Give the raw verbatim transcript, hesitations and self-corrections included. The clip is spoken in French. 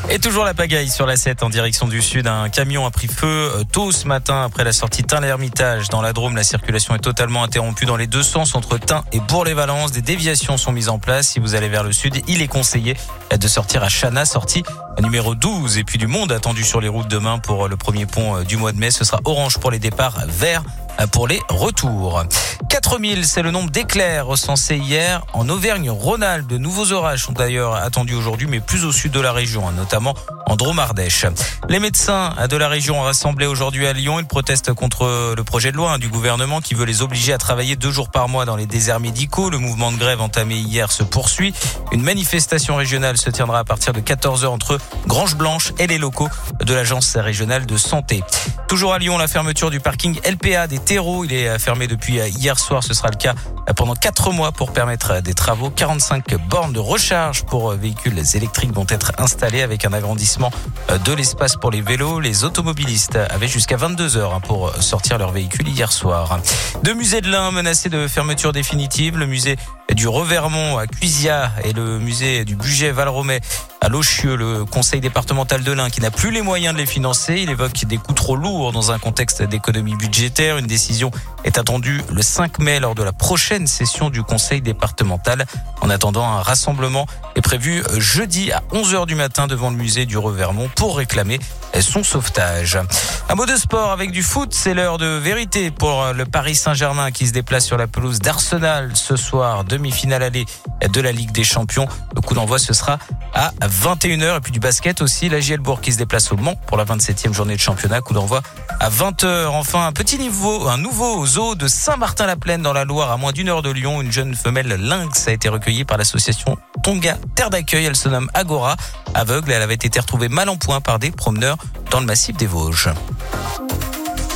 Et toujours la pagaille sur la sept en direction du sud. Un camion a pris feu tôt ce matin après la sortie Tain-l'Hermitage. Dans la Drôme, la circulation est totalement interrompue dans les deux sens entre Tain et Bourg-les-Valences. Des déviations sont mises en place. Si vous allez vers le sud, il est conseillé de sortir à Chana, sortie numéro douze. Et puis du monde attendu sur les routes demain pour le premier pont du mois de mai. Ce sera orange pour les départs, vert pour les retours. quatre mille, c'est le nombre d'éclairs recensés hier en Auvergne-Rhône-Alpes. De nouveaux orages sont d'ailleurs attendus aujourd'hui, mais plus au sud de la région, notamment en Drôme-Ardèche. Les médecins de la région ont rassemblé aujourd'hui à Lyon. Ils protestent contre le projet de loi du gouvernement qui veut les obliger à travailler deux jours par mois dans les déserts médicaux. Le mouvement de grève entamé hier se poursuit. Une manifestation régionale se tiendra à partir de quatorze heures entre Grange-Blanche et les locaux de l'agence régionale de santé. Toujours à Lyon, la fermeture du parking L P A des Terreaux. Il est fermé depuis hier soir. Ce sera le cas pendant quatre mois pour permettre des travaux. quarante-cinq bornes de recharge pour véhicules électriques vont être installées avec un agrandissement de l'espace pour les vélos. Les automobilistes avaient jusqu'à vingt-deux heures pour sortir leur véhicule hier soir. Deux musées de l'Ain menacés de fermeture définitive. Le musée du Revermont à Cuisia et le musée du Bugey-Valromey à Lochieu. Le conseil départemental de l'Ain qui n'a plus les moyens de les financer. Il évoque des coûts trop lourds dans un contexte d'économie budgétaire. Une décision est attendue le cinq mai lors de la prochaine session du conseil départemental. En attendant, un rassemblement est prévu jeudi à onze heures du matin devant le musée du Revermont pour réclamer son sauvetage. Un mot de sport avec du foot, c'est l'heure de vérité pour le Paris Saint-Germain qui se déplace sur la pelouse d'Arsenal ce soir, demi-finale aller de la Ligue des Champions. Le coup d'envoi ce sera à vingt et une heures. Et puis du basket aussi, la J L Bourg qui se déplace au Mans pour la vingt-septième journée de championnat. Coup d'envoi à vingt heures. Enfin, un petit niveau, un nouveau zoo de Saint-Martin-la-Plaine dans la Loire, à moins d'une heure de Lyon. Une jeune femelle lynx a été recueillie par l'association Tonga Terre d'accueil. Elle se nomme Agora. Aveugle, elle avait été retrouvée mal en point par des promeneurs dans le massif des Vosges.